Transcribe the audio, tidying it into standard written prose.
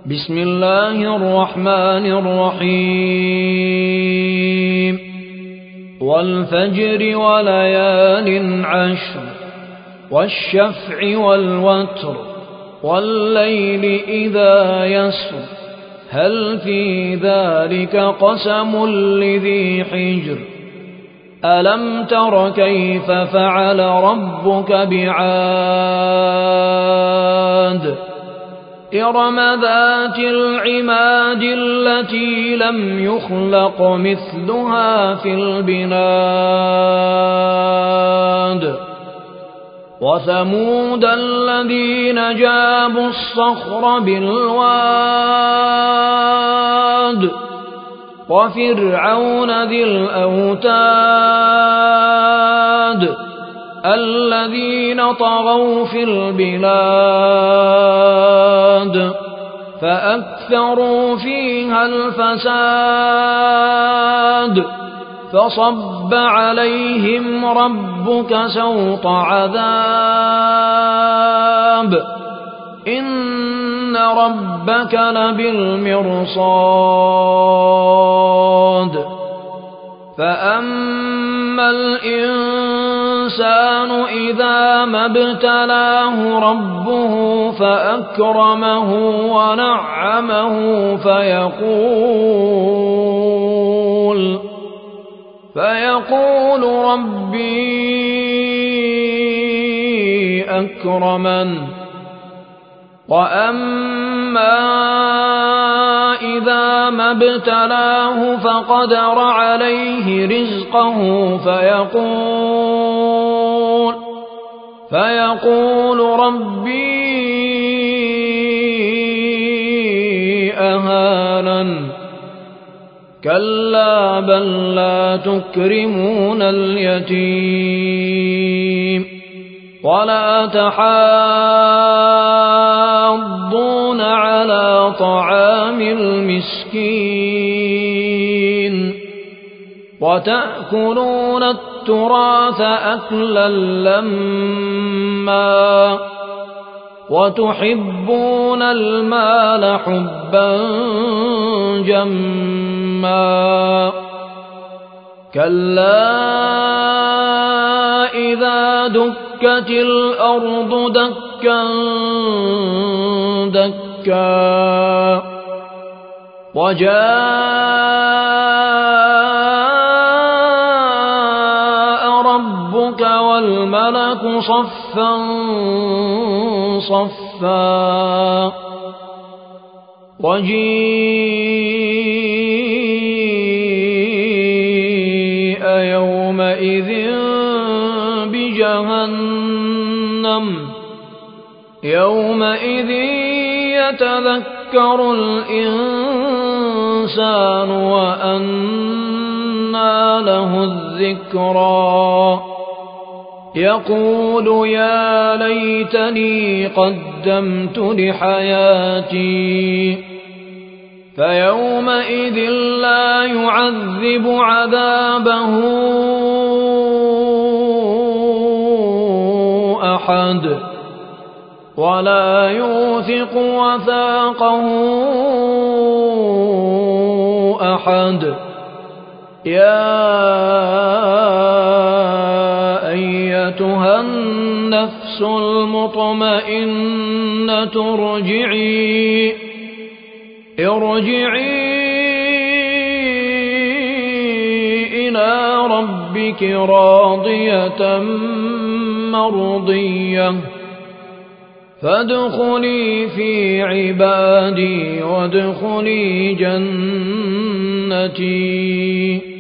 بسم الله الرحمن الرحيم والفجر وليال عشر والشفع والوتر والليل إذا يسر هل في ذلك قسم لذي حجر ألم تر كيف فعل ربك بعاد إرم ذات العماد التي لم يخلق مثلها في البلاد وثمود الذين جابوا الصخر بالواد وفرعون ذي الأوتاد الذين طغوا في البلاد فأكثروا فيها الفساد فصب عليهم ربك سوط عذاب إن ربك لبالمرصاد فأما الإنسان إذا ما ابتلاه ربه فأكرمه ونعمه فيقول ربي أكرمن وأما إذا ما ابتلاه فقدر عليه رزقه فيقول ربي أهانن كلا بل لا تكرمون اليتيم ولا تحاضون على طعام المسكين وتأكلون التراث أكلا لما وتحبون المال حبا جما كلا إذا دكت الأرض دكا دكا وجاء ربك والملك صفا صفا وجيء يومئذ بجهنم يومئذ يتذكر الإنسان وأنى له الذكرى يقول يا ليتني قدمت لحياتي فيومئذ لا يعذب عذابه أحد ولا يوثق وثاقه أحد يا أيتها النفس المطمئنة ارجعي إلى ربك راضية مرضية فادخلي في عبادي وادخلي جنتي